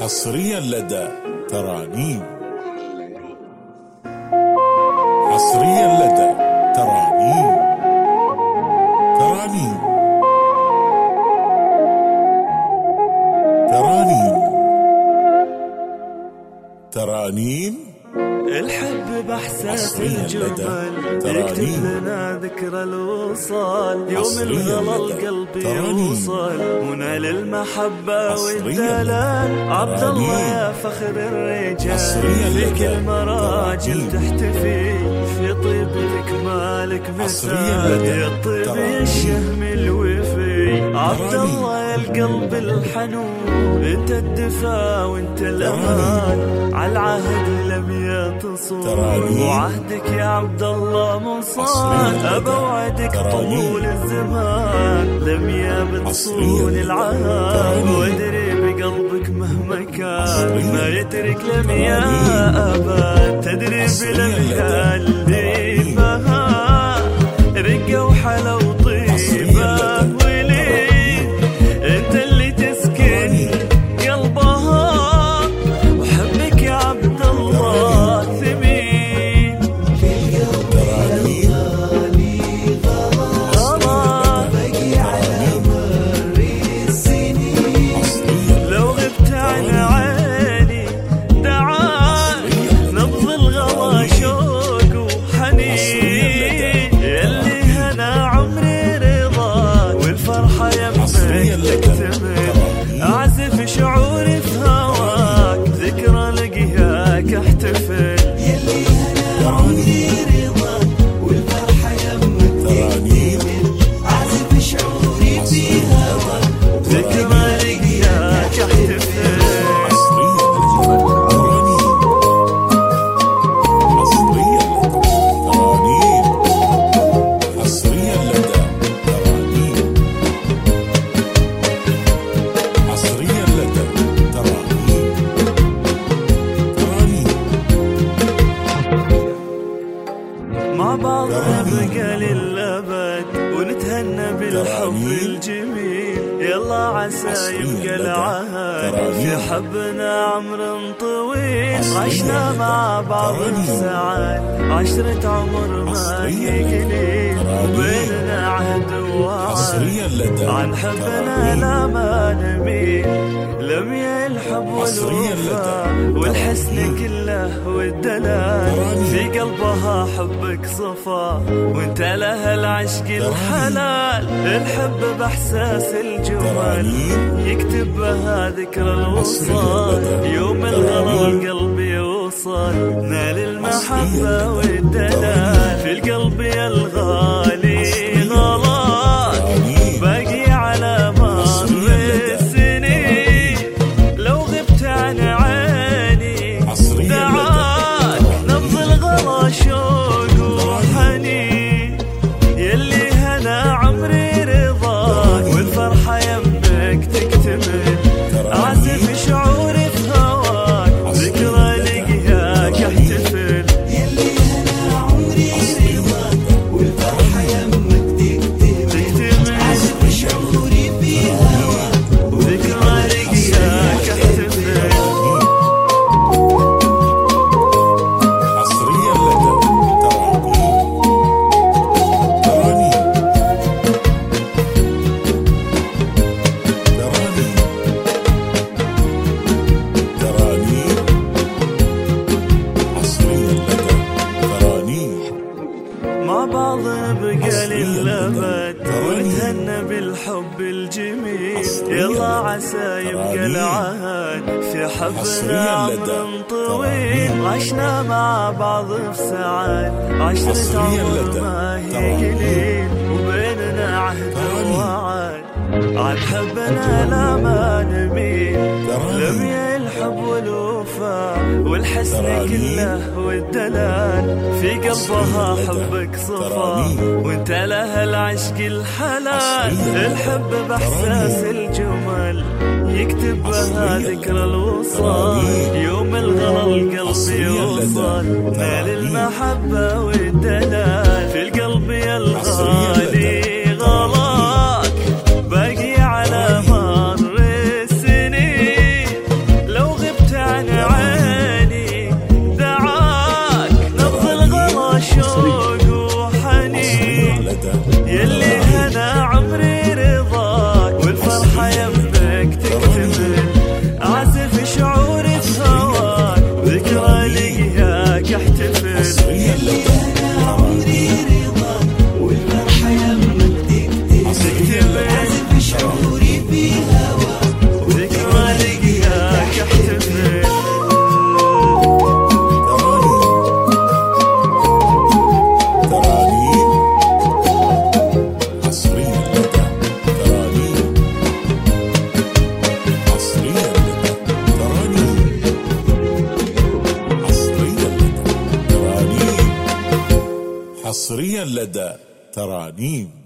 حصريا لدى ترانيم. حصريا لدى ترانيم. ترانيم ترانيم ترانيم. الحب باحساس الجمل يكتب لنا ذكرى الوصال، يوم الغلا القلب يوصل ونال المحبة والدلال. عبد الله يا فخر الرجال في كل مراجل تحتفي، في طيبتك مالك مثال يا الطيب يا الشهم الوفي. عبد الله يا القلب الحنون، انت الدفا وانت الامان، على العهد لم يتصل وعهدك يا عبد الله منصان. أبوعدك طول الزمان لم يابد صون العهد، وادري بقلبك مهما كان ما يترك لم يا أبد. تدري بلميال بها رقة وحلا وطيبة، ولي انت اللي تسكن قلبها، وحبك يا عبد الله ثمين. بقي على مر السنين، لو غبت عن عيني دعاني نبض الغلا شوق وحنين. يلي هنا عمري رضاك والفرحة يمك تكتمل، أعزف شعوري في هواك ذكرى لقياك احتفل. يلي هنا عمري رضاك والفرحة يمك تكتمل، أعزف شعوري في هواك ذكرى لقياك احتفل. مع بعض نبقى للأبد ونتهنى بالحب الجميل، يلا عسى يبقى العهد في حبنا عمر طويل. عشنا مع بعض بساعات عشرة عمر ما هي قليل، وبيننا عهد ووعد عن حبنا لا ما نميل. لم الحب والوفاء والحسن كله والدلال، في قلبها حبك صفا وانت لها العشق الحلال. الحب باحساس الجمال يكتب بها ذكرى الوصال، يوم الغلا القلب يوصل نال المحبة والدلال. في القلب يا الغالي غلاك باقي على مر السنين، لو غبت عن عيني دعاك نبض الغلا شوق وحنين. يلي هنا عمري رضاك والفرحة يمك تكتمل، أعزف شعوري في هواك ذكرى لقياك احتفل. يلي هنا عمري رضاك والفرحة يمك تكتمل، أعزف شعوري في هواك ذكرى لقياك احتفل. حصريا لدى ترانيم. مع بعض نبقى للأبد ونتهنى بالحب الجميل، يلا عسى يبقى العهد في حبنا عمر طويل. عشنا مع بعض بساعات عشرة عمر ما هي قليل، وبيننا عهد ووعد عن حبنا لا ما نميل. لم الحب والوفاء والحسن كله والدلال، في قلبها حبك صفا وانت لها العشق الحلال. الحب باحساس الجمل يكتب بها ذكرى الوصال، يوم الغلا القلب يوصل نال المحبة والدلال. في القلب يا الغالي غلاك باقي على مر السنين، لو حصريا لدى ترانيم.